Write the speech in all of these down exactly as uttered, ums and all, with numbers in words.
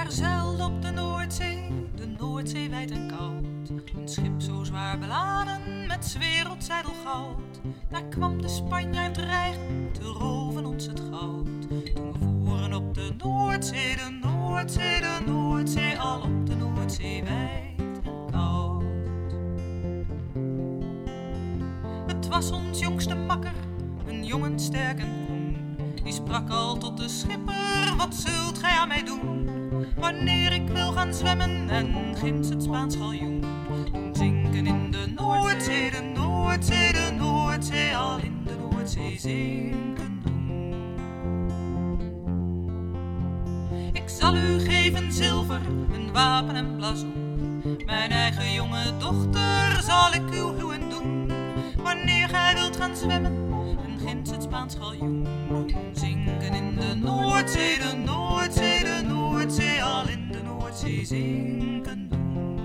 Daar zeilde op de Noordzee, de Noordzee wijd en koud, een schip zo zwaar beladen met 's werelds ijdelgoud. Daar kwam de Spanjaard dreigen te roven ons het goud. Toen we voeren op de Noordzee, de Noordzee, de Noordzee, al op de Noordzee wijd en koud. Het was ons jongste makker, een jongen sterk en koen. Die sprak al tot de schipper, wat zult gij aan mij doen? Wanneer ik wil gaan zwemmen en ginds het Spaans galjoen doen zinken in de Noordzee, de Noordzee, de Noordzee, al in de Noordzee zinken doen. Ik zal u geven zilver, een wapen en blazoen. Mijn eigen jonge dochter zal ik uw huwen doen. Wanneer gij wilt gaan zwemmen en ginds het Spaans galjoen doen zinken in de Noordzee, de Noordzee, de Noordzee, al in de Noordzee zinken doen.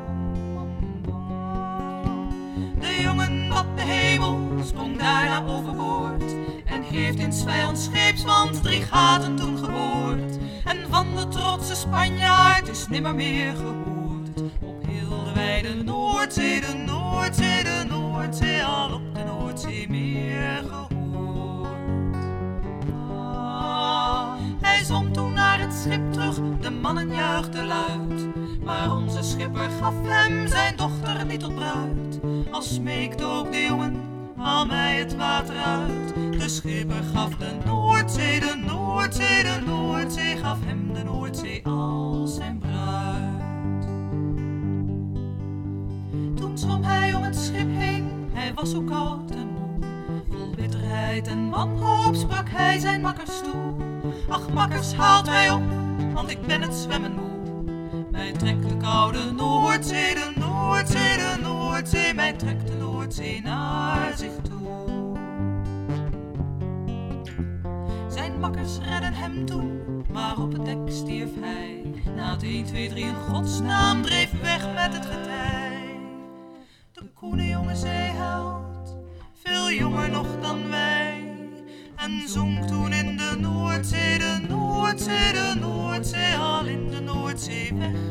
De jongen wat de hemel sprong daarna overboord en heeft in 's vijands scheepswand drie gaten toen geboord. En van de trotse Spanjaard is nimmer meer gehoord op heel de wijde Noordzee, de Noordzee, de Noordzee, al op de Noordzee meer gehoord. Ah, hij zwom toen naar het schip terug, de mannen juichten luid. Maar onze schipper gaf hem zijn dochter niet tot bruid. Al smeekte ook de jongen, haal mij het water uit. De schipper gaf de Noordzee, de Noordzee, de Noordzee, gaf hem de Noordzee als zijn bruid. Toen zwom hij om het schip heen, hij was zo koud en moe. Vol bitterheid en wanhoop sprak hij zijn makkers toe. Ach makkers, haalt mij op, want ik ben het zwemmen moe. Mij trekt de koude Noordzee, de Noordzee, de Noordzee, mij trekt de Noordzee naar zich toe. Zijn makkers redden hem toen, maar op het dek stierf hij. Na het een, twee, drie in godsnaam dreef weg met het getij. De koene jonge zeeheld, veel jonger nog dan wij, en zonk toen in de Noordzee, de Noordzee, de Noordzee, al in de Noordzee weg